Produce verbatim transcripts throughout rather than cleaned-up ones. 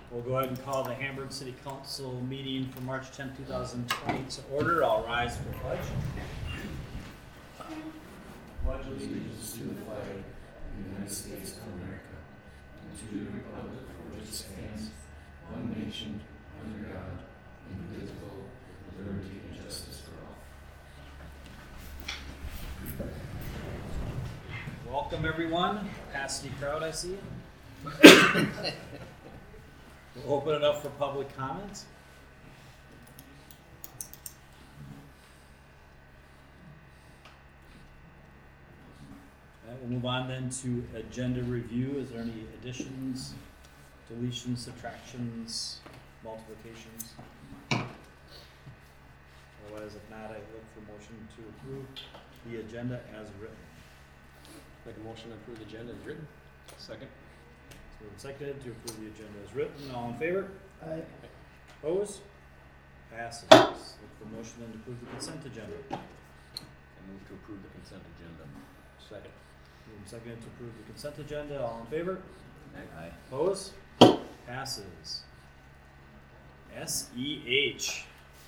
We'll go ahead and call the Hamburg City Council meeting for March tenth, two thousand twenty to order. I'll rise for pledge. Pledge allegiance to the flag of the United States of America and to the republic for which it stands, one nation, under God, indivisible, with liberty and justice for all. Welcome, everyone. Capacity crowd, I see. We'll open it up for public comments. All right, we'll move on then to agenda review. Is there any additions, deletions, subtractions, multiplications? Otherwise, if not, I look for motion to approve the agenda as written. Make a motion to approve the agenda as written. Second. So we're seconded to approve the agenda as written. All in favor? Aye. Opposed? Passes. Look for motion then to approve the consent agenda. I move to approve the consent agenda. Second. Moved and seconded to approve the consent agenda. All in favor? Aye. Opposed? Passes. S E H.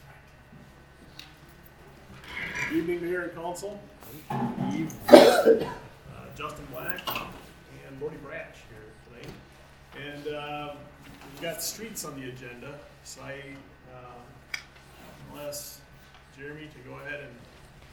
Good evening, Mayor and Council. Eve. Uh, Justin Black and Brody Bratch here tonight. And uh, we've got streets on the agenda, so I uh, I'll ask Jeremy to go ahead and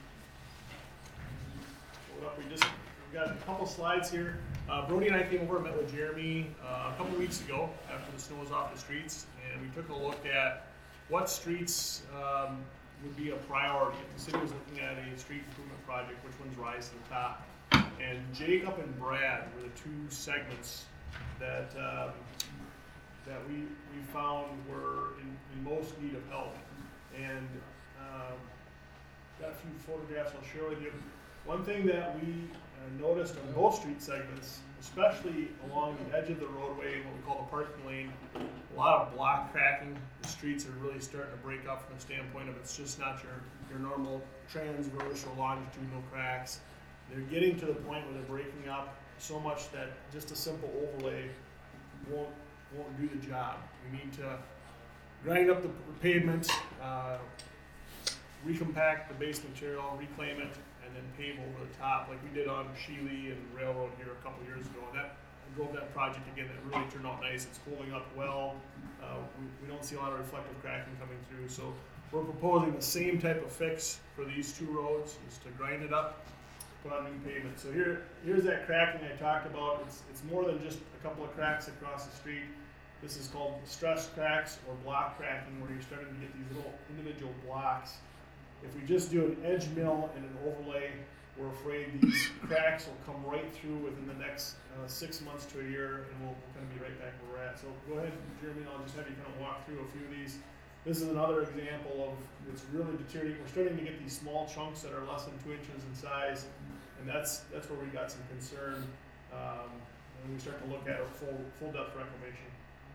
pull it up. We just we've got a couple slides here. Uh, Brody and I came over and met with Jeremy uh, a couple weeks ago after the snow was off the streets, and we took a look at what streets um, would be a priority. If the city was looking at a street improvement project, which ones rise to the top? And Jacob and Brad were the two segments that um, that we we found were in, in most need of help. And um, got a few photographs I'll share with you. One thing that we uh, noticed on both street segments, especially along the edge of the roadway, what we call the parking lane, a lot of block cracking. The streets are really starting to break up from the standpoint of it's just not your, your normal transverse or longitudinal cracks. They're getting to the point where they're breaking up so much that just a simple overlay won't won't do the job. We need to grind up the pavement, uh, recompact the base material, reclaim it, and then pave over the top like we did on Sheely and Railroad here a couple years ago. And that I drove that project again. That really turned out nice. It's holding up well. Uh, we, we don't see a lot of reflective cracking coming through. So we're proposing the same type of fix for these two roads, is to grind it up, put on new pavement. So here, here's that cracking I talked about. It's it's more than just a couple of cracks across the street. This is called stress cracks or block cracking, where you're starting to get these little individual blocks. If we just do an edge mill and an overlay, we're afraid these cracks will come right through within the next uh, six months to a year, and we'll, we'll kind of be right back where we're at. So go ahead, Jeremy, and I'll just have you kind of walk through a few of these. This is another example of it's really deteriorating. We're starting to get these small chunks that are less than two inches in size, and that's that's where we got some concern um, when we start to look at a full full depth reclamation.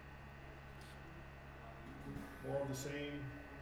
More of the same.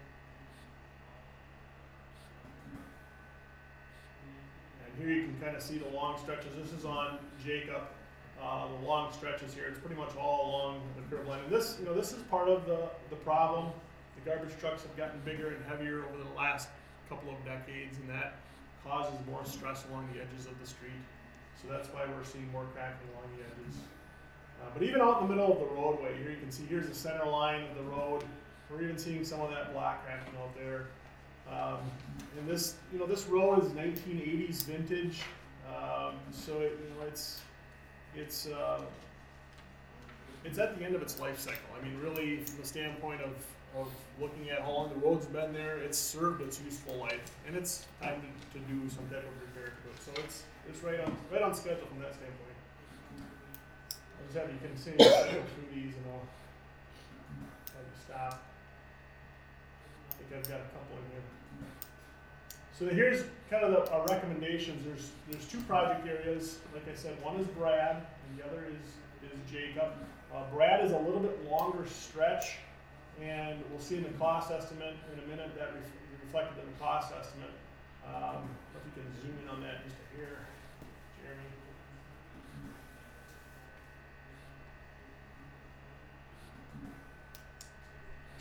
And here you can kind of see the long stretches. This is on Jacob. Uh, the long stretches here. It's pretty much all along the curb line. And this, you know, this is part of the the problem. The garbage trucks have gotten bigger and heavier over the last couple of decades, and that causes more stress along the edges of the street. So that's why we're seeing more cracking along the edges. Uh, but even out in the middle of the roadway, here you can see here's the center line of the road. We're even seeing some of that block cracking out there. Um, and this, you know, this road is nineteen eighties vintage, um, so it, you know, it's it's uh, it's at the end of its life cycle. I mean, really, from the standpoint of of looking at how long the road's been there, it's served its useful life, and it's time to, to do some type of repair to it. So it's it's right on right on schedule from that standpoint. I'll just have you continue to go through these, and I'll have you stop. I think I've got a couple in here. So here's kind of the uh, recommendations. There's there's two project areas. Like I said, one is Brad, and the other is is Jacob. Uh, Brad is a little bit longer stretch. And we'll see in the cost estimate in a minute that ref reflected in the cost estimate. Um, if you can zoom in on that just here, Jeremy.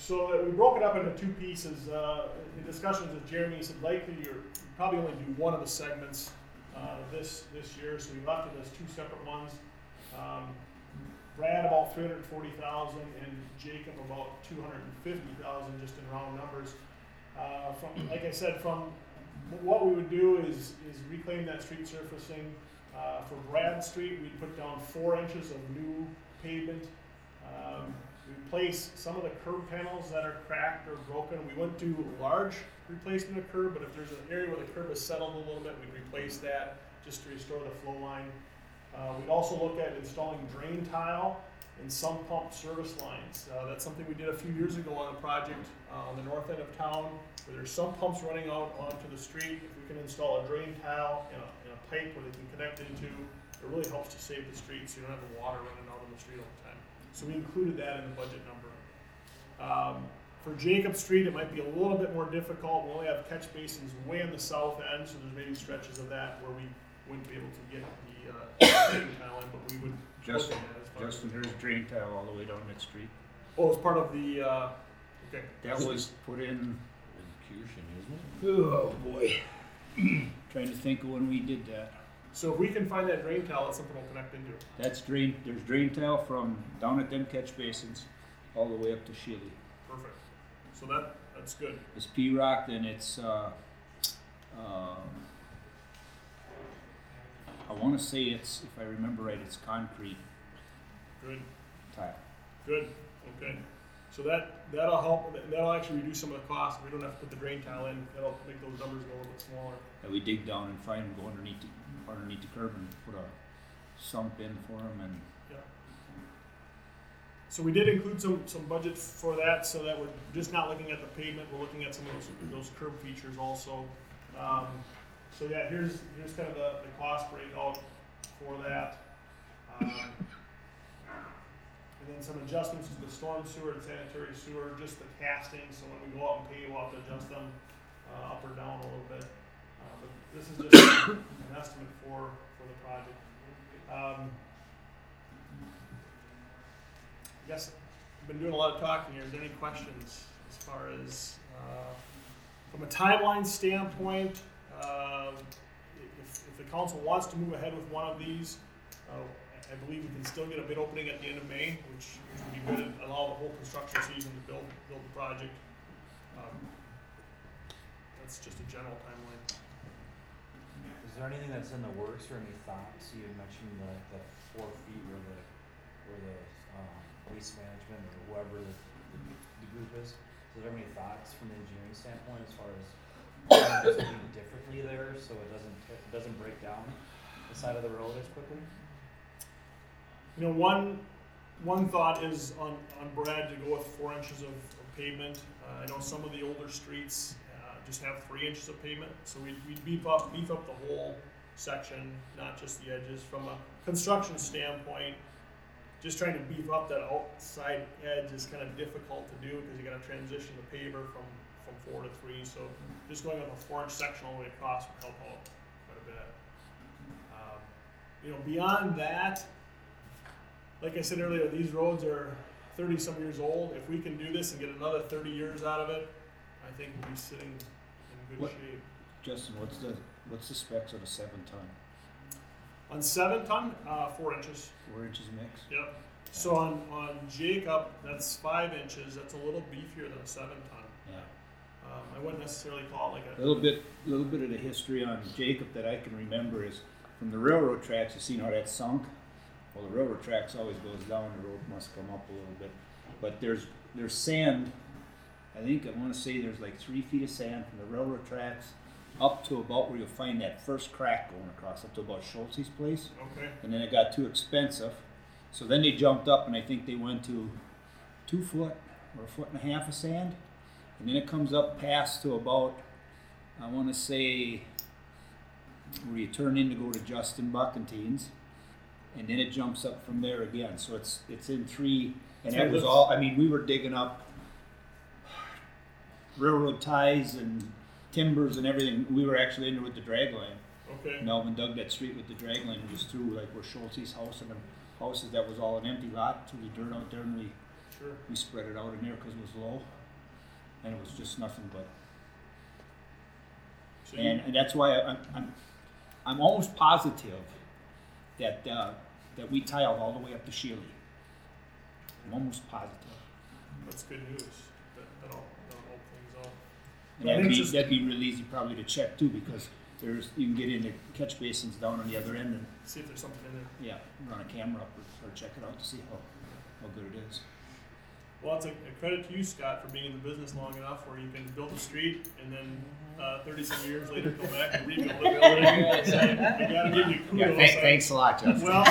so that we broke it up into two pieces. Uh, in discussions with Jeremy, he said likely you're you probably only do one of the segments uh, this this year, so we left it as two separate ones. Um, Brad about three hundred forty thousand and Jacob about two hundred fifty thousand, just in round numbers. Uh, from like I said, from what we would do is is reclaim that street surfacing. Uh, for Brad Street, we'd put down four inches of new pavement. Um, we replace some of the curb panels that are cracked or broken. We wouldn't do a large replacement of curb, but if there's an area where the curb is settled a little bit, we'd replace that just to restore the flow line. Uh, we'd also look at installing drain tile and sump pump service lines. Uh, that's something we did a few years ago on a project uh, on the north end of town, where there's sump pumps running out onto the street. If we can install a drain tile and a, and a pipe where they can connect into, it really helps to save the street, so you don't have the water running out on the street all the time. So we included that in the budget number. Um, for Jacob Street, it might be a little bit more difficult. We only have catch basins way on the south end, so there's maybe stretches of that where we wouldn't be able to get the uh, drain tile in, but we would. Justin, as far as- Justin, there's drain tile all the way down that street. Oh, it's part of the, uh, okay. That was put in, Execution, isn't it? oh boy. Trying to think of when we did that. So if we can find that drain tile, that's something we'll connect into. That's drain, there's drain tile from down at them catch basins all the way up to Shilly. Perfect. So that, that's good. It's P-rock, and it's, uh, um, I wanna say it's, if I remember right, it's concrete Good, tile. good, okay. So that, that'll help, that'll actually reduce some of the costs. We don't have to put the drain tile in. That'll make those numbers go a little bit smaller. That we dig down and find them, go underneath the, underneath the curb and put a sump in for them, and Yeah. So we did include some, some budget for that, so that we're just not looking at the pavement, we're looking at some of those, those curb features also. Um, so yeah, here's, here's kind of the, the cost breakout for that. Um, and then some adjustments to the storm sewer and sanitary sewer, just the casting, so when we go out and pay, we'll have to adjust them, uh, up or down a little bit. Uh, but this is just an estimate for, for the project. Um, I guess I've been doing a lot of talking here. Is there any questions as far as, uh, from a timeline standpoint, uh, if, if the council wants to move ahead with one of these, uh, I believe we can still get a bid opening at the end of May, which, which would be good and allow the whole construction season to build, build the project. Um, that's just a general timeline. Is there anything that's in the works or any thoughts? You had mentioned the, the four feet where the, where the, um, waste management or whoever the, the, the group is. So is there any thoughts from the engineering standpoint as far as doing something differently there so it doesn't, it doesn't break down the side of the road as quickly? You know, one one thought is on, on Brad to go with four inches of, of pavement. Uh, I know some of the older streets uh, just have three inches of pavement, so we we beef up beef up the whole section, not just the edges. From a construction standpoint, just trying to beef up that outside edge is kind of difficult to do because you got to transition the paver from from four to three. So just going with a four inch section all the way across would help out quite a bit. Um, you know, beyond that, like I said earlier, these roads are thirty some years old. If we can do this and get another thirty years out of it, I think we'll be sitting in good What- shape. Justin, what's the, what's the specs of a seven ton? On seven ton, uh, four inches. Four inches mix? Yep. So on, on Jacob, that's five inches. That's a little beefier than a seven ton. Yeah. Um, I wouldn't necessarily call it like A a. little bit, a little bit of the history on Jacob that I can remember is from the railroad tracks. You seen how that sunk? Well, the railroad tracks always goes down. The road must come up a little bit. But there's there's sand. I think I want to say there's like three feet of sand from the railroad tracks up to about where you'll find that first crack going across, up to about Schultz's place. Okay. And then it got too expensive. So then they jumped up and I think they went to two foot or a foot and a half of sand. And then it comes up past to about, I want to say, where you turn in to go to Justin Buckentine's. And then it jumps up from there again. So it's it's in three, and So that was this- all, I mean, we were digging up railroad ties and timbers and everything. We were actually in there with the drag line. Okay. Melvin dug that street with the drag line just through like where Schultz's house and the houses that was all an empty lot, threw the dirt out there and we, Sure. we spread it out in there because it was low. and it was just nothing but. So you- And, and that's why I- I'm, I'm, I'm almost positive that, uh, that we tiled all the way up to Shealy. I'm almost positive. That's good news. That, that'll, that'll help things out. And I that'd think be, just- that'd be real easy probably to check too, because there's, you can get into catch basins down on the other end and, See if there's something in there. yeah, run a camera up or, or check it out to see how, how good it is. Well, it's a, a credit to you, Scott, for being in the business long enough where you can build a street and then uh, thirty some years later come back and rebuild the building. I gotta give you kudos. a lot, Jeff. Well,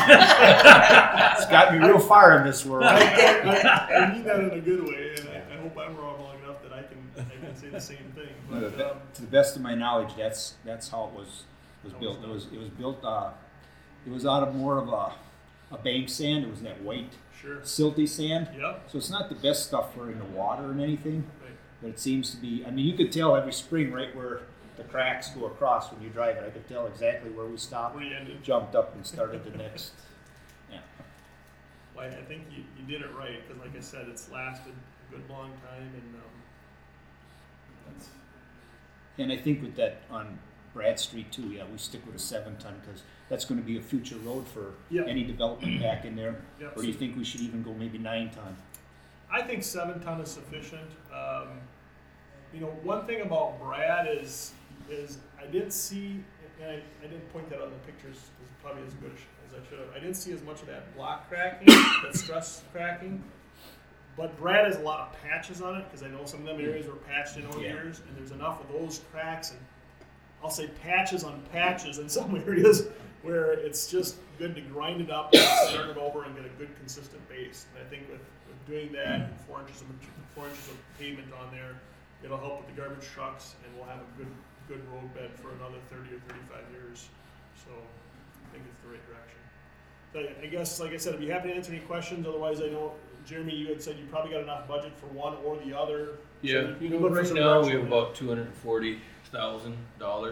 It's got me real far in this world. I, I, I mean that in a good way, and I, I hope I'm wrong long enough that I can I can say the same thing. No, But the- um, to the best of my knowledge, that's that's how it was was How built. was It was it was built. Uh, it was out of more of a a bank sand. It was that white sure. silty sand. Yep. So it's not the best stuff for in the water and anything, Right. but it seems to be. I mean, you could tell every spring right where the cracks go across when you drive it. I could tell exactly where we stopped, Where you ended. jumped up, and started the next. Yeah. Well, I think you, you did it right because, like I said, it's lasted a good long time, and um, that's And I think with that on Brad Street too, yeah, we stick with a seven ton because that's going to be a future road for Yeah. any development back in there. yep. Or do you think we should even go maybe nine ton? I think seven ton is sufficient. Um, you know, one thing about Brad is is I didn't see, and I, I didn't point that out in the pictures as probably as good as I should have. I didn't see as much of that block cracking, that stress cracking. But Brad has a lot of patches on it because I know some of them areas were patched in over Yeah. years, and there's enough of those cracks and I'll say patches on patches in some areas where it's just good to grind it up and start it over and get a good consistent base. And I think with, with doing that, four inches of four inches of pavement on there, it'll help with the garbage trucks, and we'll have a good good road bed for another thirty or thirty-five years. So I think it's the right direction. But I guess, like I said, I'd be happy to answer any questions. Otherwise, I know Jeremy, you had said you probably got enough budget for one or the other. So Yeah, you you can know, look for right some now we direction have there. about two hundred and forty thousand dollars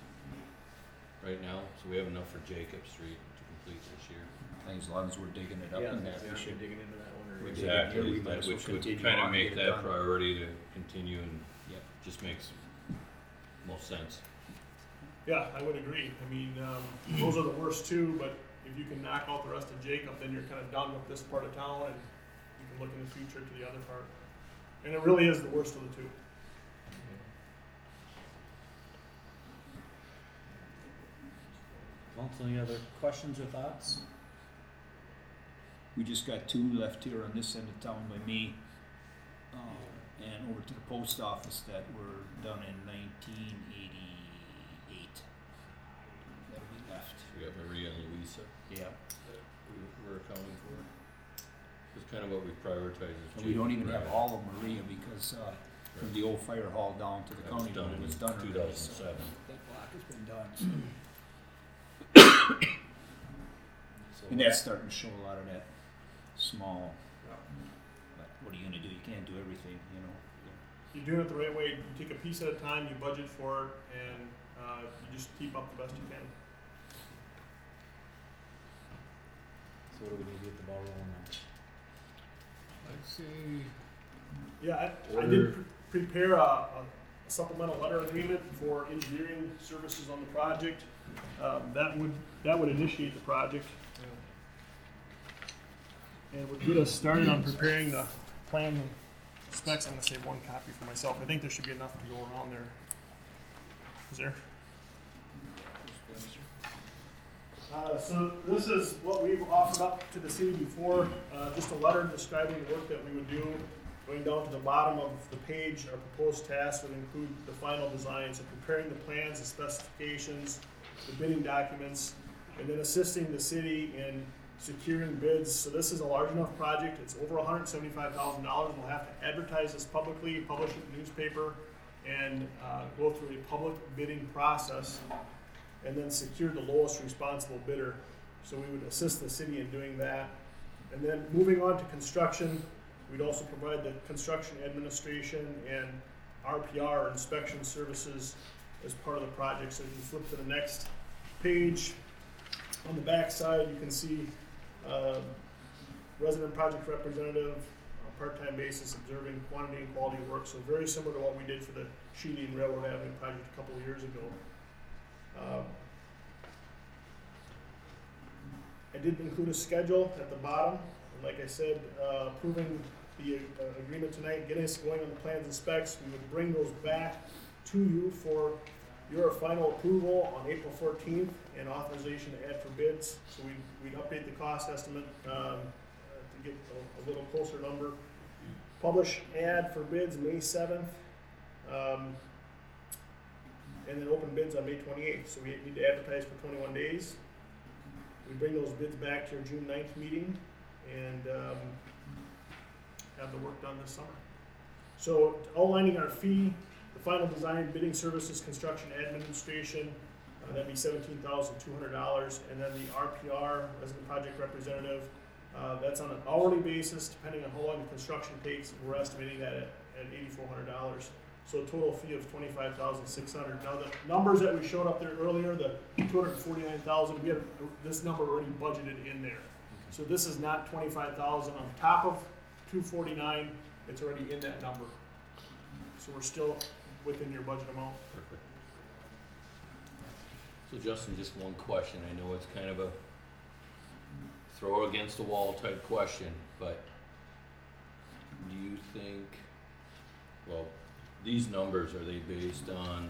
right now, so we have enough for Jacob Street to complete this year. I think as long as we're digging it up in that, we should. digging into that one we or. dig it here, we Exactly, might that- as well which would continue kinda on and make get it that done. priority to continue and Yep. just makes most sense. Yeah, I would agree. I mean, um, those are the worst two, but if you can knock out the rest of Jacob, then you're kind of done with this part of town, and you can look in the future to the other part. And it really is the worst of the two. Council, any other questions or thoughts? We just got two left here on this end of town by me, uh, and over to the post office that were done in nineteen eighty-eight. That'll be left. We got Maria and Louisa Yeah. that we we're accounting for. It's kind of what we prioritize as And we don't even Jacob have Brad. all of Maria because, uh, from the old fire hall down to the That was county done road in was done already, two thousand so seven. that block has been done. so. So And that's starting to show a lot of that small, Yeah. but what are you gonna do? You can't do everything, you know? You're doing it the right way. You take a piece at a time, you budget for it, and uh, you just keep up the best you can. So what do we need to get the ball rolling on? I'd say. Yeah, I, I Order- did pre- prepare a, a supplemental letter agreement for engineering services on the project. Um, that would that would initiate the project, and would get us started on preparing the plan and specs. I'm gonna save one copy for myself. I think there should be enough to go around there. Is there? Uh, so this is what we've offered up to the city before, uh, just a letter describing the work that we would do. Going down to the bottom of the page, our proposed tasks would include the final design, so preparing the plans, the specifications, the bidding documents, and then assisting the city in securing bids. So this is a large enough project, it's over one hundred seventy-five thousand dollars. We'll have to advertise this publicly, publish it in the newspaper, and uh, go through a public bidding process, and then secure the lowest responsible bidder. So we would assist the city in doing that. And then moving on to construction, we'd also provide the construction administration and R P R, inspection services, as part of the project. So if you flip to the next page, on the back side you can see uh, resident project representative, part-time basis, observing quantity and quality of work. So very similar to what we did for the Sheedy and Railroad Avenue project a couple of years ago. Um, I did include a schedule at the bottom. And like I said, uh, approving the uh, agreement tonight, getting us going on the plans and specs. We would bring those back to you for your final approval on April fourteenth and authorization to add for bids. So we'd, we'd update the cost estimate um, uh, to get a, a little closer number. Publish ad for bids May seventh. Um, and then open bids on May twenty-eighth. So we need to advertise for twenty-one days. We bring those bids back to our June ninth meeting and um, have the work done this summer. So outlining our fee, the final design, bidding services, construction, administration, uh, that'd be seventeen thousand two hundred dollars. And then the R P R, resident project representative, uh, that's on an hourly basis, depending on how long the construction takes. We're estimating that at, at eighty-four hundred dollars. So a total fee of twenty-five thousand six hundred dollars. Now the numbers that we showed up there earlier, the two hundred forty-nine thousand dollars, we have this number already budgeted in there. So this is not twenty-five thousand dollars on top of two hundred forty-nine thousand dollars, it's already in that number. So we're still within your budget amount. Perfect. So Justin, just one question. I know it's kind of a throw against the wall type question, but do you think, well, these numbers, are they based on,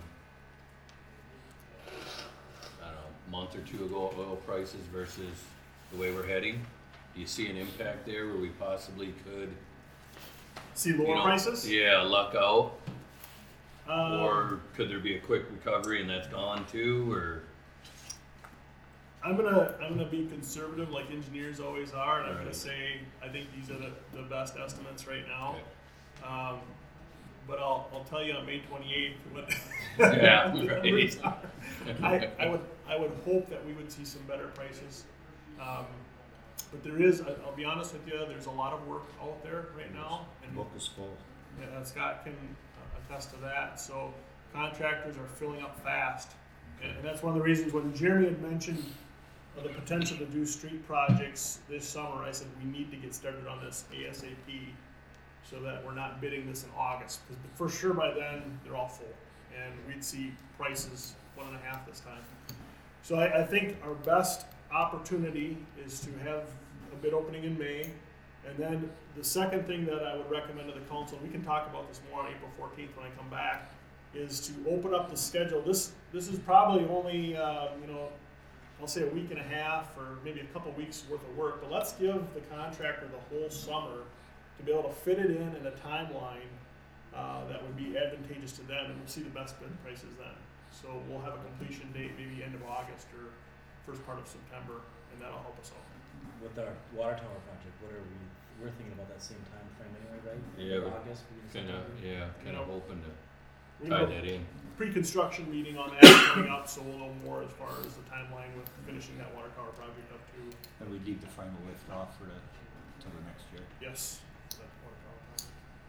I don't know, a month or two ago oil prices versus the way we're heading? Do you see an impact there where we possibly could, See lower you know, prices? yeah, luck out? Um, Or could there be a quick recovery and that's gone too, or? I'm gonna I'm gonna be conservative like engineers always are, and I'm gonna Right. say I think these are the, the best estimates right now. Okay. Um, but I'll I'll tell you on May twenty-eighth what Yeah, the right. numbers are. I, I would I would hope that we would see some better prices. Um, but there is, I- I'll be honest with you, there's a lot of work out there right now, and Book is full. yeah, Scott can uh, attest to that. So contractors are filling up fast, and, and that's one of the reasons when Jeremy had mentioned uh, the potential to do street projects this summer, I said we need to get started on this ASAP so that we're not bidding this in August, because for sure by then they're all full, and we'd see prices one and a half this time. So I, I think our best opportunity is to have a bid opening in May. And then the second thing that I would recommend to the council, we can talk about this more on April fourteenth when I come back, is to open up the schedule. This this is probably only, uh, you know, I'll say a week and a half or maybe a couple weeks worth of work, but let's give the contractor the whole summer to be able to fit it in in a timeline uh, that would be advantageous to them, and we'll see the best bid prices then. So we'll have a completion date maybe end of August or first part of September, and that'll help us out. With our water tower project, what are we, we're thinking about that same time frame anyway, right? Yeah, we're August, beginning of Kinda, September? yeah, kinda You know, hoping to We tie have that in. a pre-construction meeting on that coming up, so we'll know more as far as the timeline with finishing that water tower project up to, And we leave the final lift off for the, till the next year. yes, that water tower project.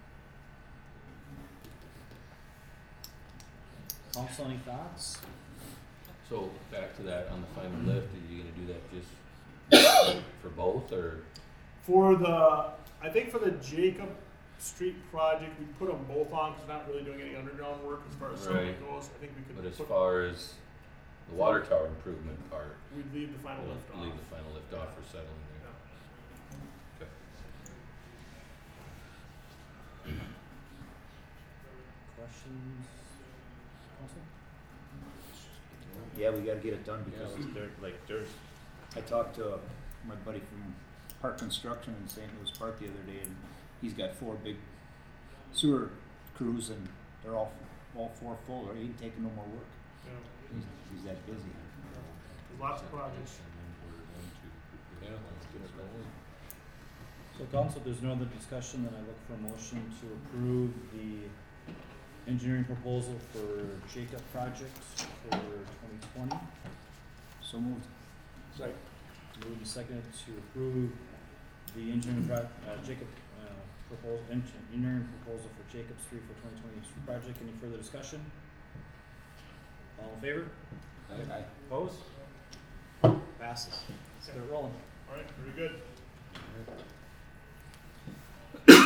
Council, any thoughts? So back to that on the final lift, are you gonna do that just for both, or? For the, I think for the Jacob Street project, we put them both on, because we're not really doing any underground work as far as settling Right. goes. I think we But could as put, far as the water tower improvement part, we'd leave the final we'll lift off. leave the final lift off for settling there. Yeah. Okay. Questions? Council? Yeah, we gotta get it done because Yeah. there, like, there's, I talked to my buddy from Park Construction in Saint Louis Park the other day, and he's got four big sewer crews, and they're all, all four full, or he ain't taking no more work. Yeah. He's, he's that busy. There's lots of projects. And then we're going to, yeah, let's get it rolling. So council, if there's no other discussion, then I look for a motion to approve the engineering proposal for Jacob project for twenty twenty. So moved. Right. Moved and seconded to approve the engineering pro, uh, Jacob, uh, proposal, engineering proposal for Jacob Street for twenty twenty street project. Any further discussion? All in favor? Aye. Opposed? Passes. Let's get it rolling. All right, very good.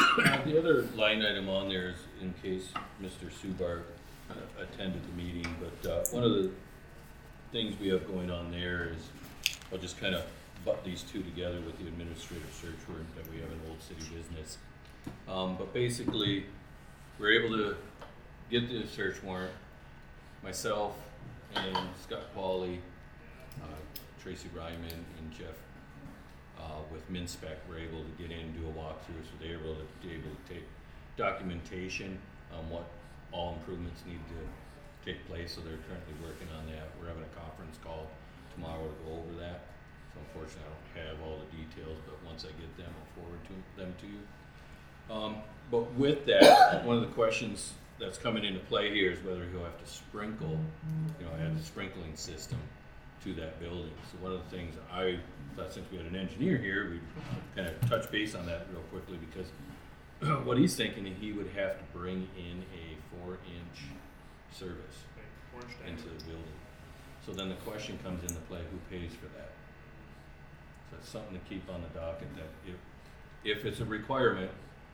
The other line item on there is in case Mister Subar uh, attended the meeting, but uh, one of the things we have going on there is, I'll just kind of butt these two together with the administrative search warrant that we have in Old City Business. Um, but basically, we're able to get the search warrant, myself and Scott Pauley, uh, Tracy Ryman and Jeff Uh, with MinSpec, we're able to get in and do a walkthrough, so they're able to, be able to take documentation on what all improvements need to take place, so they're currently working on that. We're having a conference call tomorrow to go over that. So unfortunately, I don't have all the details, but once I get them, I'll forward to them to you. Um, but with that, one of the questions that's coming into play here is whether he'll have to sprinkle, you know, add the sprinkling system to that building. So one of the things I thought, since we had an engineer here, we'd kind of touch base on that real quickly, because what he's thinking, he would have to bring in a four inch service into the building. So then the question comes into play, who pays for that? So it's something to keep on the docket, that if, if it's a requirement,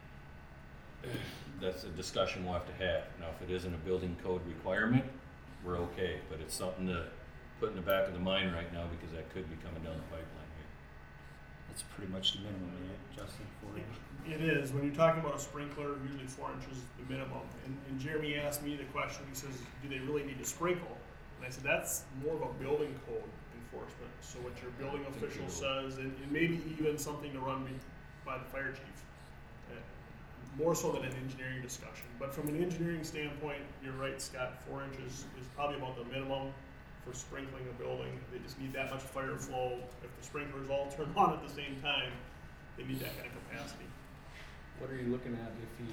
that's a discussion we'll have to have. Now, if it isn't a building code requirement, we're okay, but it's something to put in the back of the mind right now, because that could be coming down the pipeline here. That's pretty much the minimum, isn't it, Justin, four inch? It is. When you're talking about a sprinkler, usually four inches is the minimum. And, and Jeremy asked me the question, he says, do they really need to sprinkle? And I said, that's more of a building code enforcement. So what your building official says, and, and maybe even something to run by the fire chief. Uh, more so than an engineering discussion. But from an engineering standpoint, you're right, Scott, four inches is probably about the minimum for sprinkling a building. They just need that much fire flow. If the sprinklers all turn on at the same time, they need that kind of capacity. What are you looking at if he,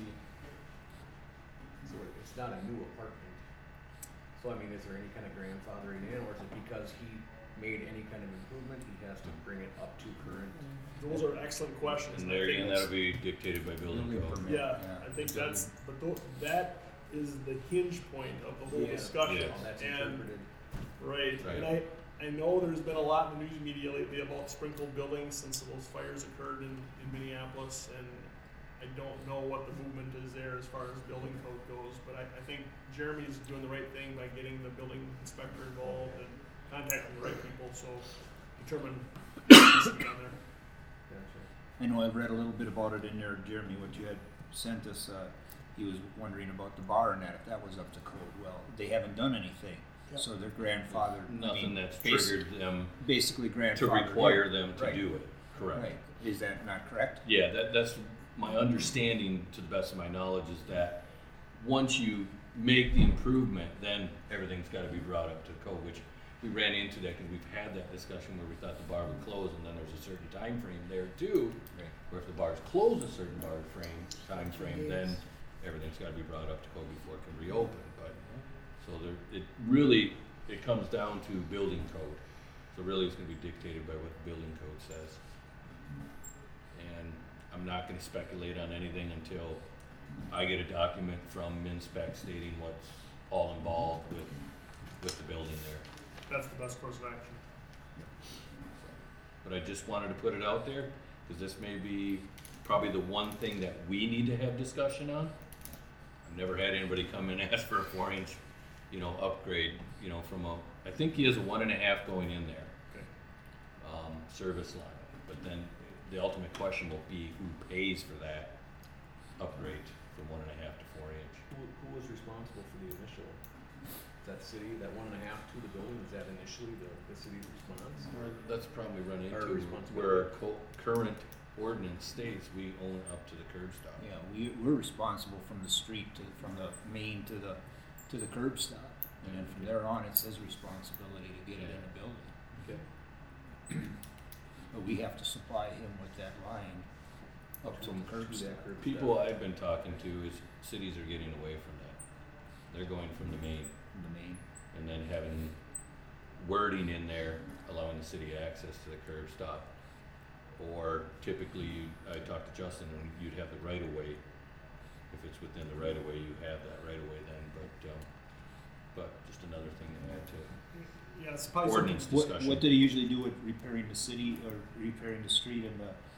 so it's not a new apartment, so I mean, is there any kind of grandfathering in, or is it because he made any kind of improvement, he has to bring it up to current? Those are excellent questions. And I there think again, it's- that'll be dictated by building Building code. permit. Yeah, Yeah. I think that's, but tho- that is the hinge point of the whole Yeah. discussion. Yeah. How that's And, interpreted? right, Right. and I, I know there's been a lot in the news media lately about sprinkled buildings since those fires occurred in, in Minneapolis, and I don't know what the movement is there as far as building code goes, but I, I think Jeremy's doing the right thing by getting the building inspector involved and contacting the right people, so determine what's on there. Gotcha. I know I've read a little bit about it in there, Jeremy, what you had sent us. Uh, he was wondering about the bar and that, if that was up to code. Well, they haven't done anything, Yeah. so their grandfather. I Nothing mean, that's basi- triggered them Basically to grandfather. require them to Right. do it, correct? Right, is that not correct? Yeah, that, that's my understanding, to the best of my knowledge, is that once you make the improvement, then everything's gotta be brought up to code, which we ran into that, cause we've had that discussion where we thought the bar would close, and then there's a certain time frame there too, Right. where if the bar's closed a certain bar frame, time frame, then everything's gotta be brought up to code before it can reopen, but, so there, it really, it comes down to building code. So really, it's gonna be dictated by what the building code says. And I'm not gonna speculate on anything until I get a document from MinSpec stating what's all involved with, with the building there. That's the best course of action. But I just wanted to put it out there, cause this may be probably the one thing that we need to have discussion on. I've never had anybody come and ask for a four inch, you know, upgrade, you know, from a, I think he has a one and a half going in there. Okay. Um, service line, but then the ultimate question will be who pays for that upgrade from one and a half to four inch. Who, who was responsible for the initial, is that city, that one and a half to the building, is that initially the, the city's response? Or that's probably run Our into responsibility. where our co- current ordinance states we own up to the curb stop. Yeah, we, we're responsible from the street to, from the main to the, to the curb stop. And then from there on, it says responsibility to get it in the building. Okay. But we have to supply him with that line up to the curb To stop. that curb stop. People I've been talking to is cities are getting away from that. They're going from the main The main. and then having wording in there allowing the city access to the curb stop. Or typically, you, I talked to Justin, and you'd have the right of way. If it's within the right of way, you have that right of way then, but, um, but just another thing to add to Yeah, it's probably ordinance What, discussion. what did he usually do with repairing the city or repairing the street and the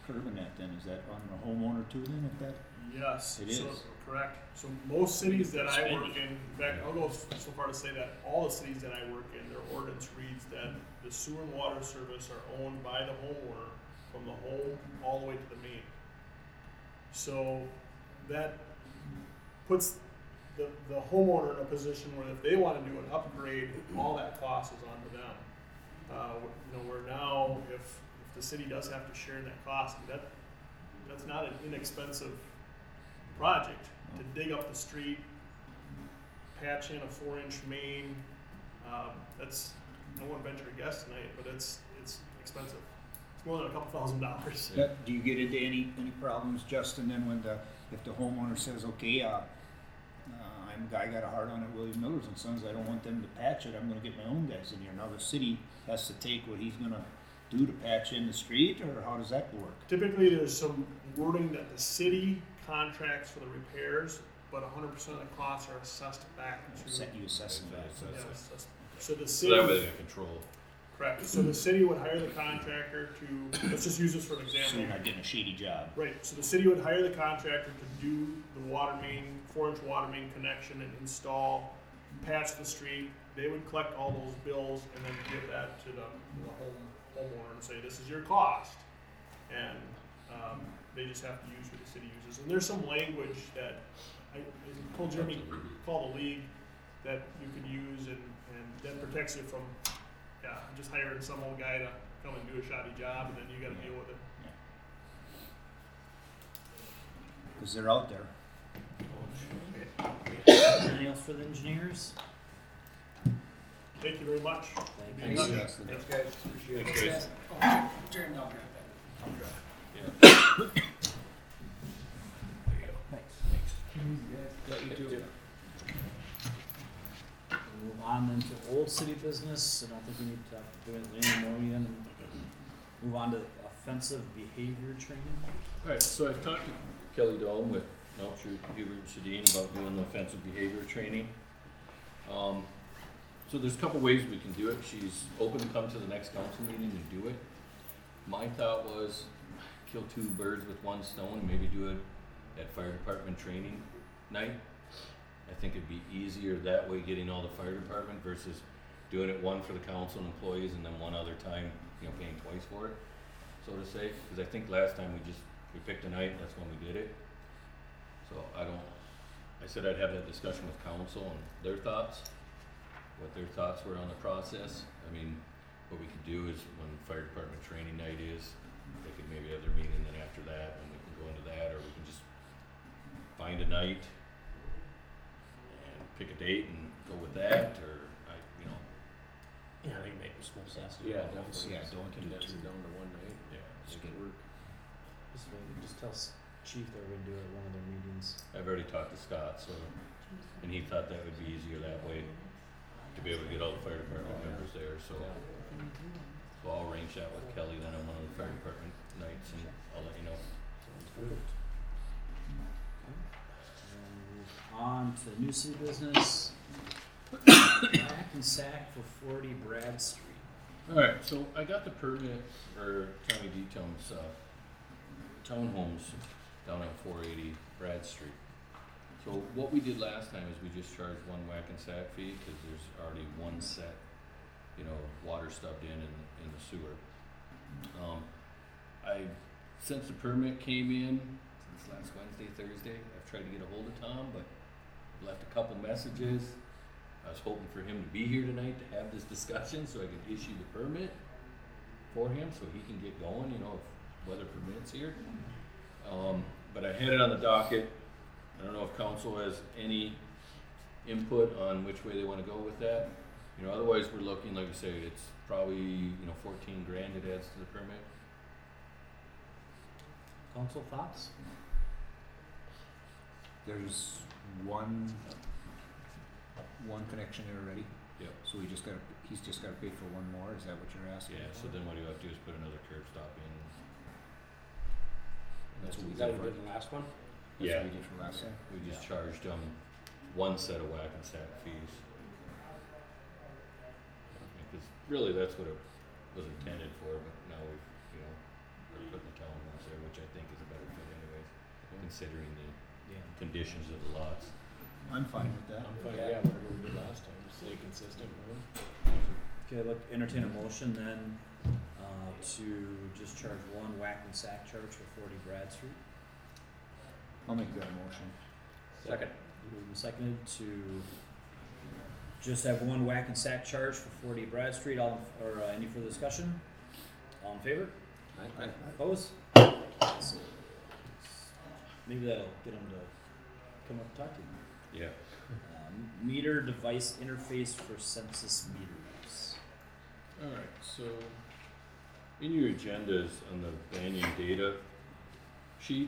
curbing that then? Is that on the homeowner too then, if that? Yes, It so, is. correct. So most cities that I work Spendy. in, in fact, I'll go s- so far to say that all the cities that I work in, their ordinance reads that the sewer and water service are owned by the homeowner from the home all the way to the main. So that puts the, the homeowner in a position where if they wanna do an upgrade, all that cost is onto them. Uh, you know, where now, if, if the city does have to share in that cost, that, that's not an inexpensive project to dig up the street, patch in a four inch main. Um, that's, I won't venture a guess tonight, but it's, it's expensive. It's more than a couple thousand dollars. Yeah. That- Do you get into any, any problems, Justin, then when the, if the homeowner says, okay, uh, uh, I'm, I got a hard on at William Miller's and Sons, I don't want them to patch it, I'm gonna get my own guys in here. Now the city has to take what he's gonna do to patch in the street, or how does that work? Typically, there's some wording that the city contracts for the repairs, but hundred percent of the costs are assessed back to. Set you assess them back. Yeah, assessed. So the So city. that way they can control. Correct, so the city would hire the contractor to, let's just use this for an So example. you're not getting a shady job. Right, so the city would hire the contractor to do the water main, four inch water main connection and install, patch the street. They would collect all those bills and then give that to the, the home, homeowner and say, this is your cost. And, um, they just have to use what the city uses. And there's some language that, I, I told Jeremy, call the league, that you could use and, and that protects you from, yeah, just hiring some old guy to come and do a shoddy job and then you gotta deal with it. Cause they're out there. Anything else for the engineers? Thank you very much. Thank Be in you. touch. Justin. Thanks, guys, appreciate it. Thanks, guys. Oh, Jeremy, I'll grab that. Yeah. Yeah, you too. We'll move on then to old city business. I don't think we need to do anything more yet. Move on to offensive behavior training. Alright, so I've talked to Kelly Dahlm with Melcher, Hubert, and Shadeen about doing the offensive behavior training. Um, so there's a couple ways we can do it. She's open to come to the next council meeting and do it. My thought was kill two birds with one stone and maybe do it at fire department training night. I think it'd be easier that way, getting all the fire department versus doing it one for the council and employees and then one other time, you know, paying twice for it, so to say. Cause I think last time we just, we picked a night and that's when we did it. So I don't, I said I'd have that discussion with council and their thoughts, what their thoughts were on the process. I mean, what we could do is when fire department training night is, they could maybe have their meeting and then after that, and we can go into that, or we can just find a night and pick a date and go with that, or I, you know, Yeah, I think it makes most sense. Yeah, definitely. Yeah, don't do Condense two. it down to one night. yeah. Make it work. Just, wait, just tell s- chief that we're gonna do it at one of their meetings. I've already talked to Scott, so, and he thought that would be easier that way, to be able to get all the fire department Oh, yeah. members there, so. So I'll arrange that with Kelly then on one of the fire department nights and I'll let you know. Perfect. On to new city business. Rack and sack for forty Brad Street. Alright, so I got the permit for Tommy D. Tom's, uh, townhomes down on four eighty Brad Street. So what we did last time is we just charged one whack and sack fee, cause there's already one set, you know, water stubbed in in, in the sewer. Um, I, since the permit came in, since last Wednesday, Thursday, I've tried to get a hold of Tom, but I've left a couple messages. I was hoping for him to be here tonight to have this discussion so I could issue the permit for him so he can get going, you know, if weather permits here. Um, but I had it on the docket. I don't know if council has any input on which way they wanna go with that. You know, otherwise we're looking, like I say, it's probably, you know, fourteen grand it adds to the permit. Council thoughts? There's one, one connection there already, Yep. so we just gotta, he's just gotta pay for one more, is that what you're asking? Yeah, so then what you have to do is put another curb stop in. That's what we Is that did what we for, did in the last one? that's Yeah. what we did for last time? We just charged them one set of whack and sack fees. Because really that's what it was intended for, but now we've, you know, we're putting the townhomes there, which I think is a better fit anyways, considering the Yeah. conditions of the lots. I'm fine with that. I'm fine, yeah, whatever we did last time, just stay consistent with them. Okay, look, entertain a motion then, uh, to just charge one whack and sack charge for forty Brad Street. I'll make that motion. Second. Moved and seconded to just have one whack and sack charge for forty Brad Street, all, in- or, uh, any further discussion? All in favor? I, Opposed? Maybe that'll get them to come up and talk to you. Yeah. Um, meter device interface for census meters. Alright, so in your agendas on the Banyan data sheet,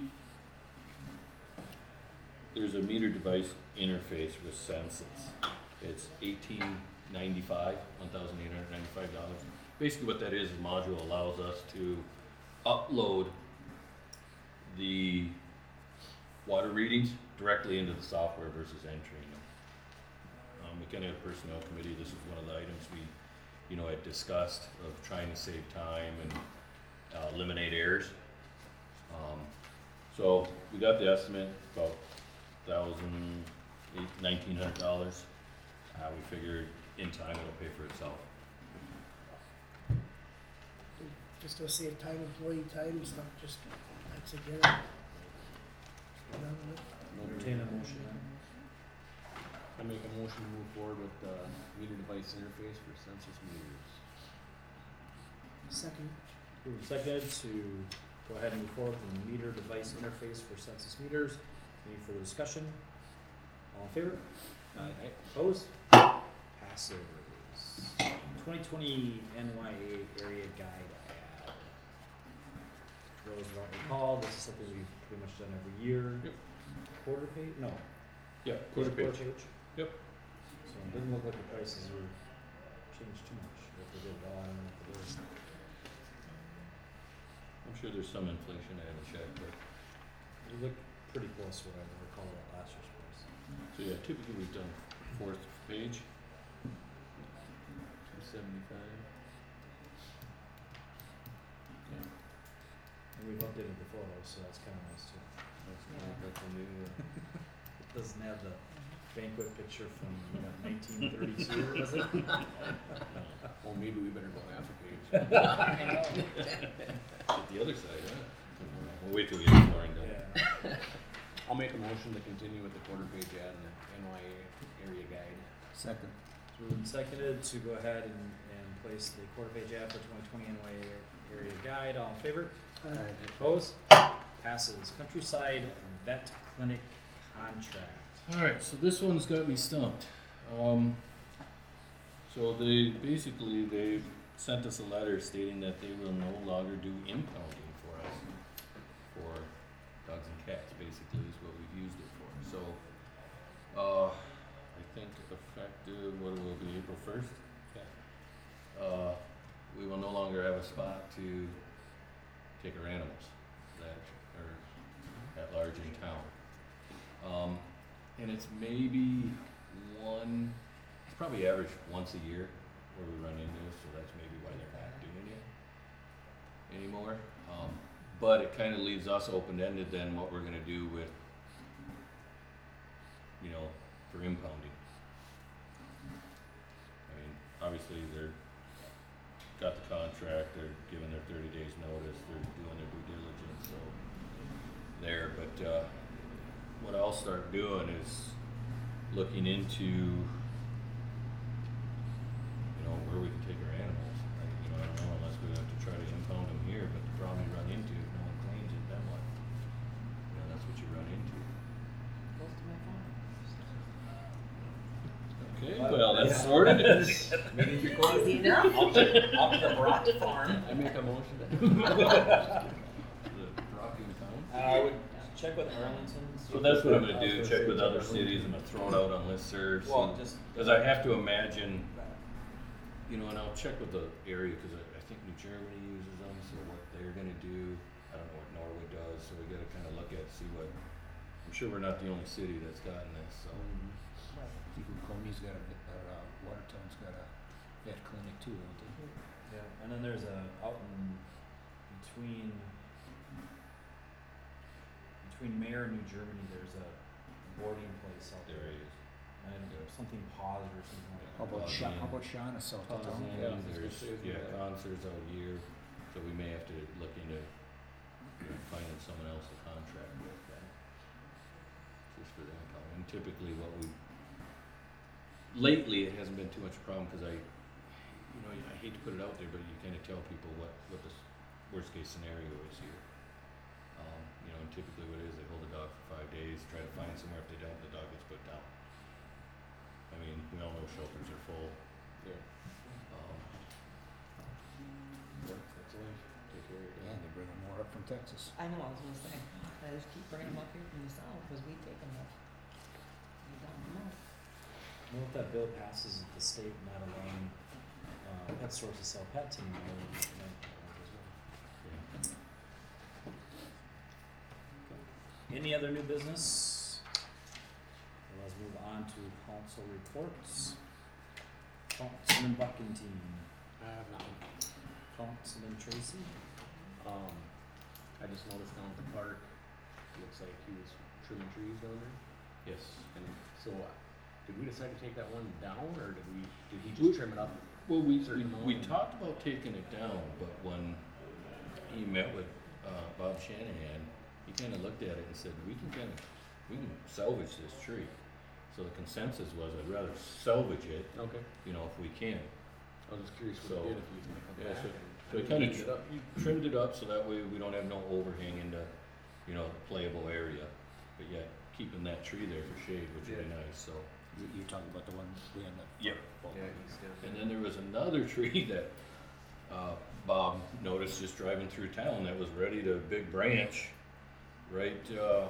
there's a meter device interface with Census. It's eighteen ninety-five, one thousand eight hundred ninety-five dollars. Basically what that is, the module allows us to upload the water readings directly into the software versus entering them. Um, we kind of have a personnel committee, this is one of the items we, you know, had discussed of trying to save time and uh, eliminate errors. Um, so we got the estimate, about thousand, eight, nineteen hundred dollars. Uh, we figured in time it'll pay for itself. Just to save time, employee time, it's not just, that's a get it. Entertain a motion then. I make a motion to move forward with the meter device interface for census meters. Second, Moved and seconded to go ahead and move forward with the meter device interface for census meters. Any further discussion? All in favor? Aye. Opposed? Passes. Twenty twenty N Y A area guide ad. For those who don't recall, this is something we've pretty much done every year. Yep. Quarter page? No. Yeah, Is quarter it page. So Yep. it doesn't look like the prices were changed too much, or if they did at all, I don't know if it is. I'm sure there's some inflation, I haven't checked, but, It looked pretty close to what I recall about last year's price. so yeah, typically we've done fourth page. Two seventy-five. And we've updated the photos, so that's kinda nice too. That's not, that's a new, uh, It doesn't have the banquet picture from, you know, nineteen thirty-two, was it? Well, maybe we better go half a page. at the other side, huh? We'll wait till we get the flooring done. Yeah. I'll make a motion to continue with the quarter page ad and the N Y A area guide. Second. It's moved and seconded to go ahead and, and place the quarter page ad for twenty twenty N Y A area guide, all in favor? uh, Opposed? Passes. Countryside Vet Clinic contract. Alright, so this one's got me stumped. Um, so they, basically, they sent us a letter stating that they will no longer do impounding for us. For dogs and cats, basically, is what we've used it for. So, uh, I think effective, what will it be, April first? Uh, we will no longer have a spot to take our animals that are at large in town. Um, and it's maybe one, it's probably average once a year where we run into this, so that's maybe why they're not doing it anymore. Um, but it kinda leaves us open-ended then what we're gonna do with, you know, for impounding. I mean, obviously they're, got the contract, they're giving their thirty days notice, they're doing their due diligence, so there, but, uh, what I'll start doing is looking into, you know, where we can take our animals. I, you know, I don't know unless we have to try to impound them here, but the problem you run into, if no one claims it, then what? You know, that's what you run into. Okay, well, that's sorted. Meeting recorded. Easy enough. Up to, up to the Brock farm. I make a motion to. The Rocky Town. Uh, I would check with Arlington. see So if that's they've what I'm got gonna do, those check things with other available. cities, I'm gonna throw it out on listservs. Well, and- just. Cause I have to imagine, you know, and I'll check with the area, cause I, I think New Germany uses them, so what they're gonna do, I don't know what Norway does, so we gotta kinda look at, see what, I'm sure we're not the only city that's gotten this, so. I think Coney's got a, or, uh, Watertown's got a vet clinic too, don't they? Yeah, and then there's a, out in between between Mayor and New Germany, there's a boarding place out There there. it is. And something pause or something like How that. about Uh, Sean, how yeah. about Sean is south of town? And Yeah, I was there's, gonna say, yeah, yeah. concerts all year, so we may have to look into, you know, finding someone else to contract with that. Just for that time, and typically what we, lately, it hasn't been too much a problem, cause I, you know, I hate to put it out there, but you kinda tell people what, what the s- worst case scenario is here. Um, you know, and typically what it is, they hold the dog for five days, try to find somewhere, if they don't, the dog gets put down. I mean, we all know shelters are full, Yeah. um, Yeah, that's life. Take care of your Yeah, dog. they bring them more up from Texas. I know, I was gonna say, I just keep bringing them up here from the south, cause we take them up. We dump them out. Well, if that bill passes at the state not allowing, uh, pet stores to sell pets anymore, then that might work as well. yeah. Any other new business? Well, let's move on to council reports. Councilman Buckentine, I have nothing. Councilman Tracy, Um, I just noticed down at the park, looks like he was trimming trees down there. Yes. And so, uh, did we decide to take that one down, or did we, did he We- just trim it up? Well, we, we, Certain we amount. talked about taking it down, but when he met with, uh, Bob Shanahan, he kinda looked at it and said, we can kinda, we can salvage this tree. So the consensus was, I'd rather salvage it, Okay, you know, if we can. I was just curious what So, he did, if he was gonna come yeah, back. so- and- So we and kinda clean it up. tr- trimmed it up so that way we don't have no overhang into, you know, the playable area, but yet keeping that tree there for shade, which would be Yeah. nice, so. You, you're talking about the one we end up. Yep. Yeah, he's got. And then there was another tree that, uh, Bob noticed just driving through town that was ready to big branch, right, uh,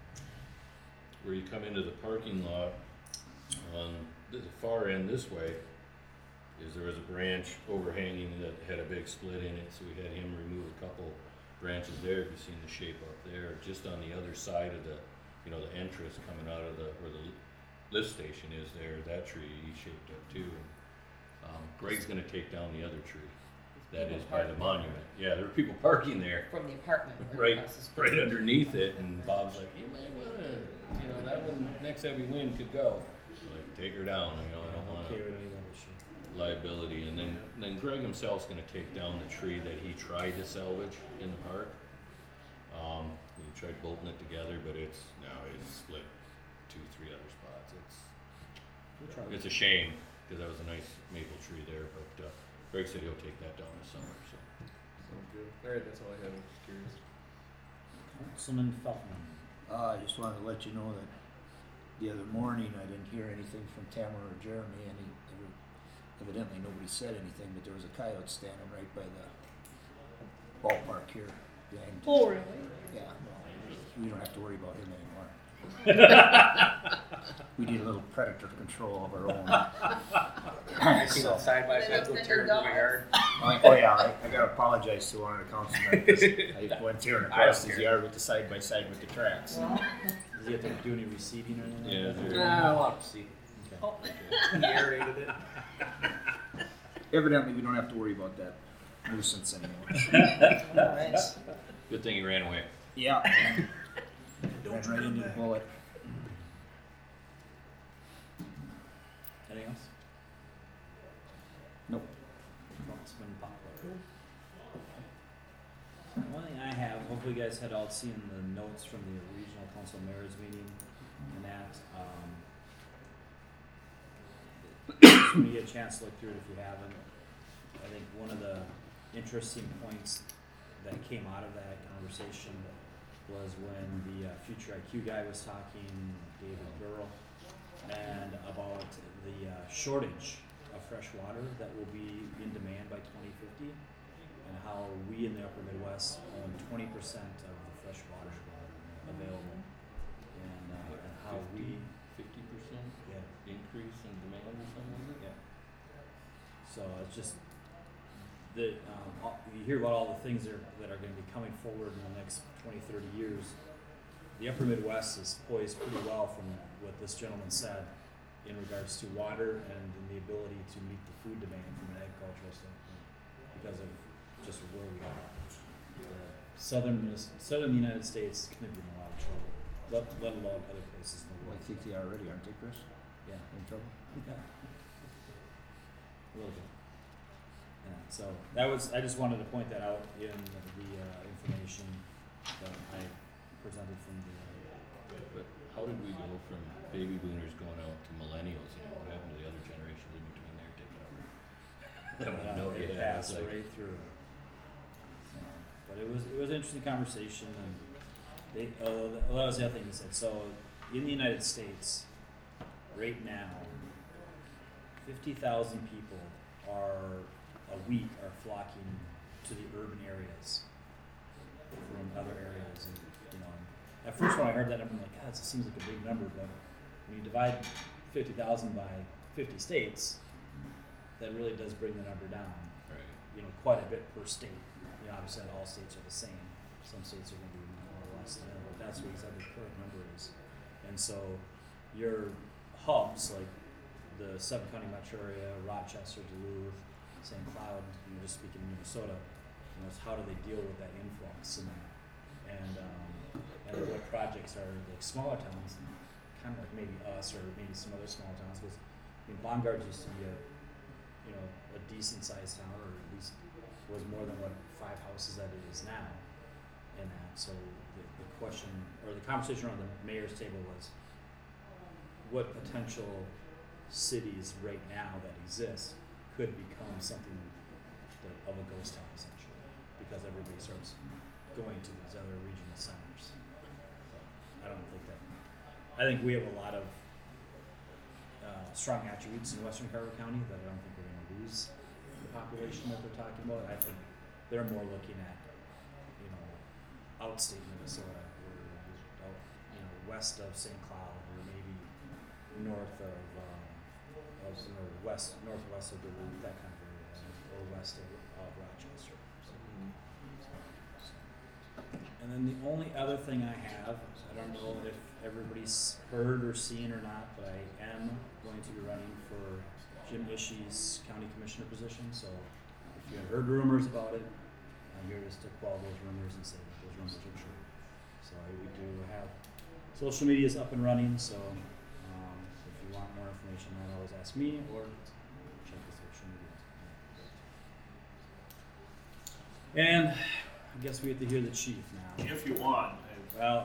where you come into the parking lot on the far end this way, is there was a branch overhanging that had a big split in it, so we had him remove a couple branches there, if you've seen the shape up there, just on the other side of the, you know, the entrance coming out of the, where the li- lift station is there, that tree he shaped up too. Um, Greg's gonna take down the other tree, that People is by the parking. monument, yeah, there were people parking there, From the apartment. right, across the street. right underneath it, and Bob's like, you might wanna, you know, that one, next heavy wind could go. Like, take her down, you know, I don't wanna okay with any other issue. liability, and then, then Greg himself's gonna take down the tree that he tried to salvage in the park. Um, he tried bolting it together, but it's, now it's split two, three other spots, it's, We'll try. it's a shame, cause that was a nice maple tree there, but, uh, Greg said he'll take that down this summer, so. Sounds good. Alright, that's all I have, I'm just curious. Councilman Feltman, Uh, I just wanted to let you know that the other morning I didn't hear anything from Tamara or Jeremy, and he, ever- evidently nobody said anything, but there was a coyote standing right by the ballpark here behind. Oh, really? Yeah, well, we don't have to worry about him anymore. We need a little predator control of our own. I see So- the side by side go tear into my yard. Oh, yeah, I, I gotta apologize to one of the councilmen, 'cause I went tearing across his yard with the side by side with the tracks. Well, does he have to do any reseeding or anything? Yeah, like that? there- Ah, we'll have to see. Okay. oh, He aerated it. Evidently, we don't have to worry about that nuisance anymore. nice. Good thing he ran away. Yeah. Ran right into the bullet. Anything else? Nope. Councilman Poplar. One thing I have, hopefully you guys had all seen the notes from the regional council mayor's meeting and that, um, just when you get a chance to look through it if you haven't, I think one of the interesting points that came out of that conversation was when the uh, future I Q guy was talking, David Burrow, and about the uh, shortage of fresh water that will be in demand by twenty fifty, and how we in the upper Midwest own twenty percent of the fresh water available, and, uh, and how we, Fifty percent yeah, increase in demand or something like that? yeah. So it's just, the, um, all- you hear about all the things that are, that are gonna be coming forward in the next twenty, thirty years. The upper Midwest is poised pretty well from what this gentleman said in regards to water and in the ability to meet the food demand from an agricultural standpoint because of just where we are. The southern Minnes- southern United States can be in a lot of trouble, let, let alone other places in the I world. think they are already, aren't they, Chris? Yeah. In trouble? Yeah. A little bit. Yeah, so that was, I just wanted to point that out in the uh, information that I presented from the, But how did we go from baby boomers going out to millennials? You know, what happened to the other generations in between there taking over? I don't uh, know it yet. passed It's like- right through. So, but it was, it was an interesting conversation, and they, uh, that was the other thing he said, so in the United States, right now, fifty thousand people are, a week are flocking to the urban areas from other areas, and, you know, at first when I heard that, I'm like, God, it seems like a big number, but when you divide fifty thousand by fifty states, that really does bring the number down, Right. you know, quite a bit per state. You know, obviously not all states are the same. Some states are gonna be more or less than that, but that's what exactly the current number is. And so your hubs, like the seven county metro area, Rochester, Duluth, Saint Cloud, you know, just speaking of Minnesota, you know, it's how do they deal with that influx and and um, and what projects are like smaller towns, kind of like maybe us or maybe some other small towns, because I mean, Bongards used to be a you know a decent sized town, or at least was more than what five houses that it is now. And that, so the, the question or the conversation around the mayor's table was, what potential cities right now that exist could become something that, of a ghost town essentially, because everybody starts going to these other regional centers. So I don't think that. I think we have a lot of uh, strong attributes in Western Carver County that I don't think we're going to lose the population that they're talking about. I think they're more looking at, you know, outstate Minnesota, or out, you know, west of Saint Cloud, or maybe north of, um, of or west, northwest of Duluth, that kind of area, or west of, of Rochester. So, and then the only other thing I have, I don't know if everybody's heard or seen or not, but I am going to be running for Jim Ishii's county commissioner position. So if you have heard rumors about it, I'm here just to quell those rumors and say that those rumors are true. So I, we do have social media is up and running. So um, if you want more information, then always ask me or check the social media. And I guess we have to hear the chief now. If you want, Well,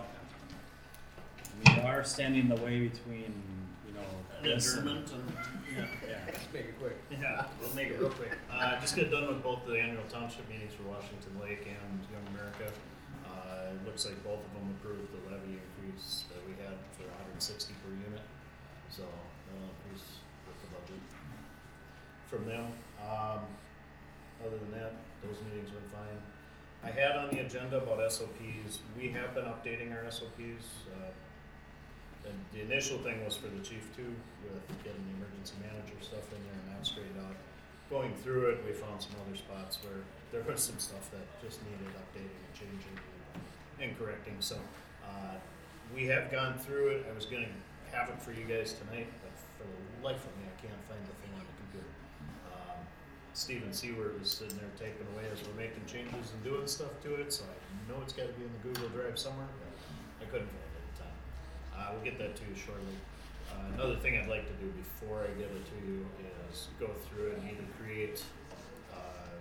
we are standing in the way between, you know, this and- adjournment and, yeah. Yeah. Let's make it quick. Yeah, we'll make it real quick. Uh, just got done with both the annual township meetings for Washington Lake and Young America. Uh, it looks like both of them approved the levy increase that we had for one hundred sixty per unit. So that'll increase with the budget from them. Um, other than that, those meetings went fine. I had on the agenda about S O Ps. We have been updating our S O Ps. Uh, And the initial thing was for the chief too, with getting the emergency manager stuff in there and that straightened out. Going through it, we found some other spots where there was some stuff that just needed updating and changing and correcting. So uh, we have gone through it. I was gonna have it for you guys tonight, but for the life of me, I can't find the thing on the computer. Um, Steven Seward is sitting there typing away as we're making changes and doing stuff to it, so I know it's gotta be in the Google Drive somewhere, but I couldn't find it. Uh, we'll get that to you shortly. Uh, another thing I'd like to do before I give it to you is go through and either create uh,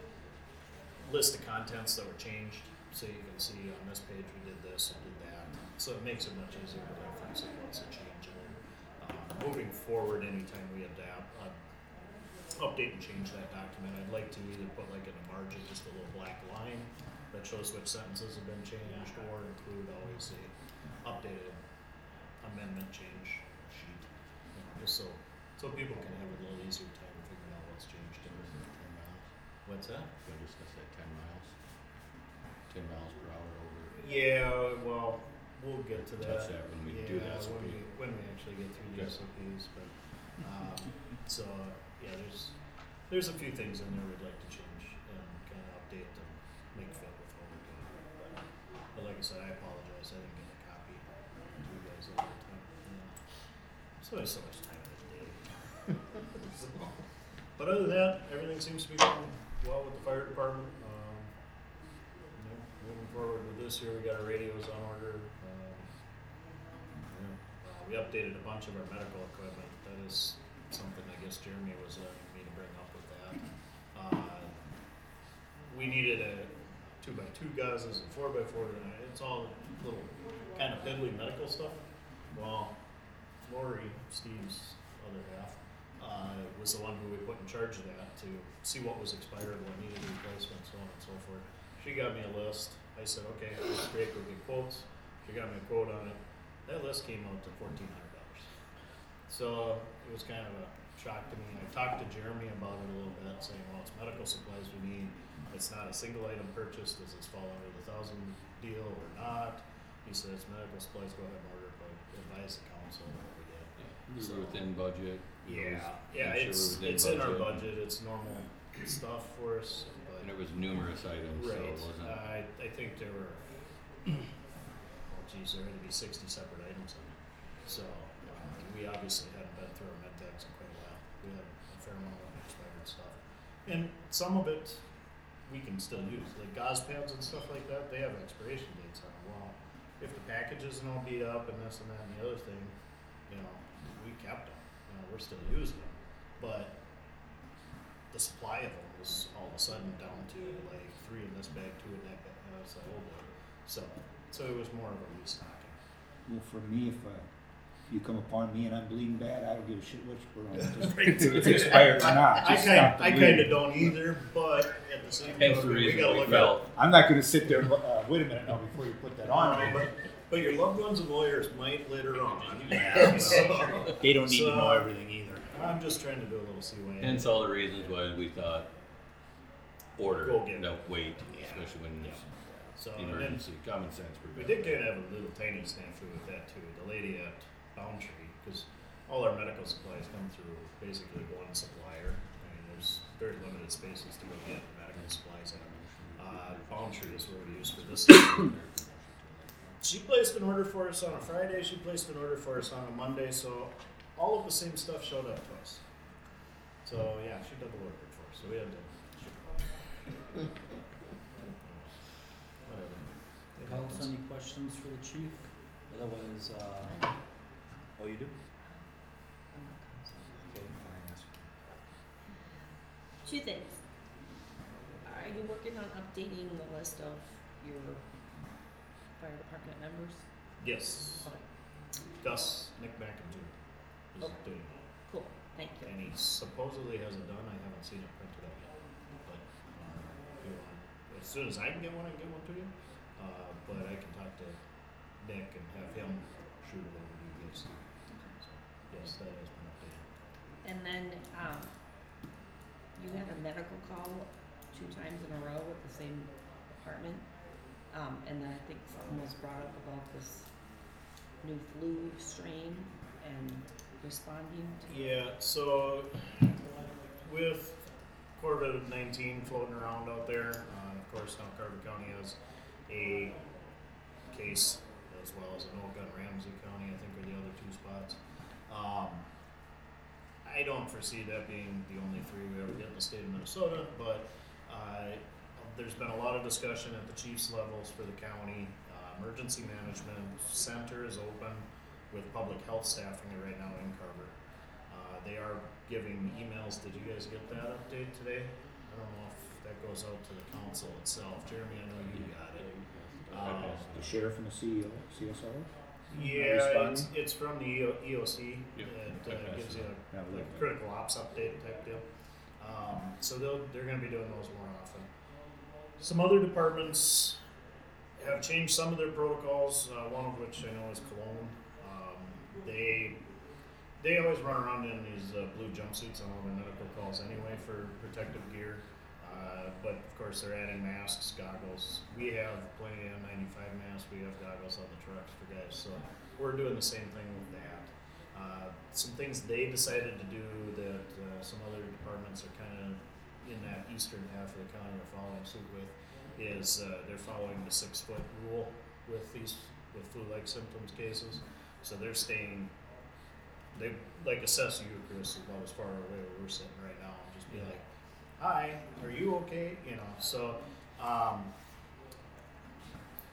list of contents that were changed, so you can see on this page we did this and did that. So it makes it much easier to reference it once it changes. Um, moving forward, anytime we adapt, uh, update and change that document, I'd like to either put like in the margin just a little black line that shows which sentences have been changed, or include always the updated amendment change sheet, you know, just so so people can have a little easier time figuring out what's changed in ten miles. What's that? Can we discuss that ten miles? Ten miles per hour over. Yeah, well, we'll get to that. Touch that when we yeah, do the S O P. when we when we actually get through the Okay. S O Ps, but um, so yeah, there's there's a few things in there we'd like to change and kind of update and make fit with what we're doing. But, but like I said, I apologize. I didn't get a copy to you guys all the time. Yeah. So there's so much time in the day. So, but other than that, everything seems to be going well with the fire department. Um, you know, moving forward with this year, we got our radios on order. Um, yeah, uh, we updated a bunch of our medical equipment. That is something I guess Jeremy was letting me to bring up with that. Uh, we needed a two by two guzzes and four by four. And it's all little kind of piddly medical stuff. Well, Lori, Steve's other half, uh, was the one who we put in charge of that to see what was expired, what needed replacement, so on and so forth. She got me a list. I said, okay, that's great, we'll get quotes. She got me a quote on it. That list came out to fourteen hundred dollars. So it was kind of a shock to me. I talked to Jeremy about it a little bit, saying, well, it's medical supplies we need. It's not a single item purchase. Does this fall under the thousand deal or not? He said, it's medical supplies, go ahead and order it, but advise the council what we did. We So- were within budget. Yeah, yeah, I'm sure it's, we're within it's in our budget, it's normal stuff for us, but. And there was numerous items, so Right, it wasn't. I, I think there were, oh geez, there had to be sixty separate items in it. So, uh, we obviously hadn't been through our med decks in quite a while. We had a fair amount of expired stuff. And some of it, we can still use, like gauze pads and stuff like that, they have expiration dates on them. Well, if the package isn't all beat up and this and that and the other thing, you know, we kept them, you know, we're still using them. But the supply of them was all of a sudden down to like three in this bag, two in that bag. You know, it's like, oh boy. So, so it was more of a restocking. Well, for me, if, uh, if you come upon me and I'm bleeding bad, I don't give a shit which we're on. Right. If it's expired or not, I just kind, stop the I bleeding. kind of don't either, but at the same Hence time, the we reason gotta we look felt. at. I'm not gonna sit there, uh, wait a minute now before you put that on me, But, but your loved ones and lawyers might later on. Yeah. So, they don't need So- to know everything either. I'm just trying to do a little C Y A. Hence all the reasons why we thought order, Go get it. don't wait, Yeah. especially when Yeah. it's So, and then emergency, common sense. we did kind of have a little tiny snafu with that too. The lady at Boundtree, because all our medical supplies come through basically one supplier. I mean, there's very limited spaces to go get medical supplies in. Uh, Boundtree is what we use for this. She placed an order for us on a Friday. She placed an order for us on a Monday. So all of the same stuff showed up twice. So yeah, she double ordered for us. So we had to. Whatever. It Council, happens. any questions for the chief? Otherwise, uh, oh, you do? Okay, fine. Two things. Are you working on updating the list of your fire department members? Yes. Okay, Gus, Nick McIntyre is Okay. doing it. cool, thank you. And he supposedly has it done. I haven't seen it printed up yet. But um, if you want, as soon as I can get one, I can get one to you. Uh, but I can talk to Nick and have him shoot it over to you guys. So, yes, that has been updated. And then, um, you had a medical call two times in a row with the same department. Um, and then I think something was brought up about this new flu strain and responding to. Yeah, so with COVID nineteen floating around out there, uh, of course now Carver County has a case as well as an Oka and Ramsey County, I think are the other two spots. Um, I don't foresee that being the only three we ever get in the state of Minnesota, but uh, there's been a lot of discussion at the chief's levels for the county. Uh, emergency management center is open with public health staffing right now in Carver. Uh, they are giving emails. Did you guys get that update today? I don't know if that goes out to the council itself. Jeremy, I know you got it. Um, The sheriff and the C E O, C S O? yeah, responding? it's, it's from the E O- E O C. Yep. It uh, Okay. gives you a Yeah, like like- critical ops update type deal. Um, so they'll, they're gonna be doing those more often. Some other departments have changed some of their protocols, uh, one of which I know is Cologne. Um, they, they always run around in these uh, blue jumpsuits on all their medical calls anyway for protective gear. Uh, but of course they're adding masks, goggles. We have plenty of N ninety-five masks, we have goggles on the trucks for guys, so we're doing the same thing with that. Uh, some things they decided to do that uh, some other departments are kind of in that eastern half of the county are following suit with is uh, they're following the six foot rule with these with flu-like symptoms cases. So they're staying. They like assess you, Chris, about as far away where we're sitting right now, and just be like, "Hi, are you okay?" You know. So um,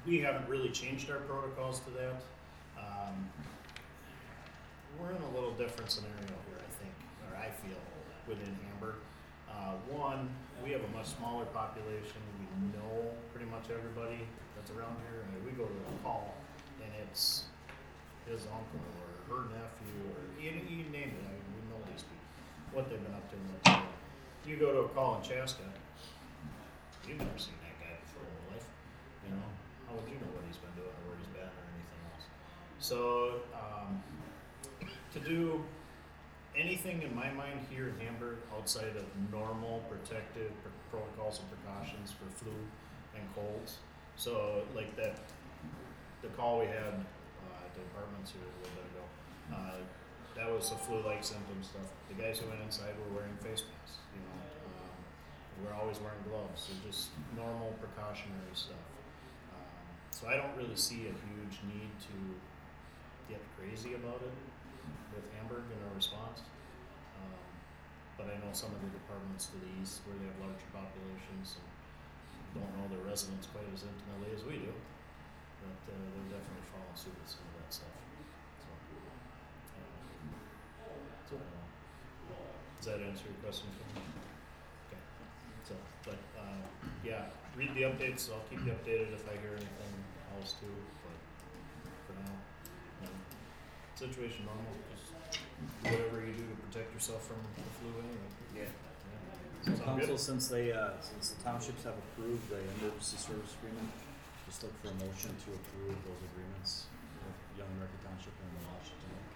we haven't really changed our protocols to that. Um, we're in a little different scenario here, I think, or I feel, within Hamburg. Uh, one, we have a much smaller population. We know pretty much everybody that's around here. I mean, we go to a call, and it's his uncle or her nephew or you, you name it. I mean, we know these people, what they've been up to. And what they're doing. You go to a call in Chaska, you've never seen that guy before in your life. You know, how would you know what he's been doing or where he's been or anything else? So um, to do anything in my mind here in Hamburg outside of normal protective pr- protocols and precautions for flu and colds. So like that, the call we had uh, at the apartments here a little bit ago, uh, that was the flu-like symptom stuff. The guys who went inside were wearing face masks, you know. Um, we're always wearing gloves, so just normal precautionary stuff. Um, so I don't really see a huge need to get crazy about it with Hamburg and our response. Um, but I know some of the departments to the east where they have larger populations and don't know their residents quite as intimately as we do, but uh, they're definitely following suit with some of that stuff. So, um, so uh, does that answer your question? Okay. So, but uh, yeah, read the updates. I'll keep you updated if I hear anything else too. But for now, you know, situation normal. Just do whatever you do to protect yourself from the flu anyway. Yeah. Sound Council, good? since they, uh, since the townships have approved the emergency service agreement, just look for a motion to approve those agreements with Young America Township and Washington Lake.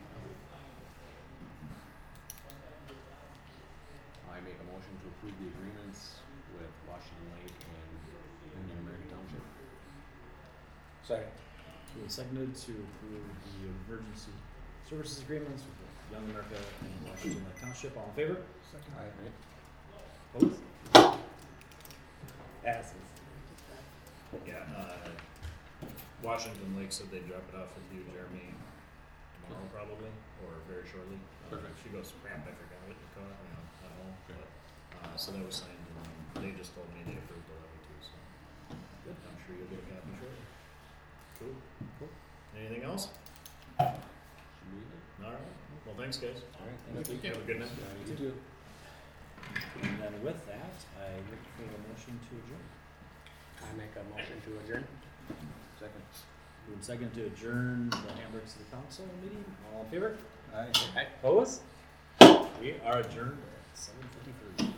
I make a motion to approve the agreements with Washington Lake and Union American Township. Second. Duly seconded to approve the emergency services agreements with Young America and Washington Lake Township. All in favor? Second. Aye. Opposed? Passes. Yeah, uh, Washington Lake said they'd drop it off with you, Jeremy, tomorrow probably, or very shortly. Uh, Perfect. She goes, crap, I forgot what you call it, you know, I don't know, Okay. but, uh, so that was signed, and they just told me they approved the levy too, so. Good, I'm sure you'll get a copy shortly. Cool. Cool. Anything else? Should we? Alright, well, thanks, guys. Alright, Have thank you. a good night. You too. And then with that, I look for a motion to adjourn. I make a motion to adjourn. Second. Moving second to adjourn the Hamburg City Council meeting. All in favor? Aye. Aye. Opposed? We are adjourned at seven fifty-three.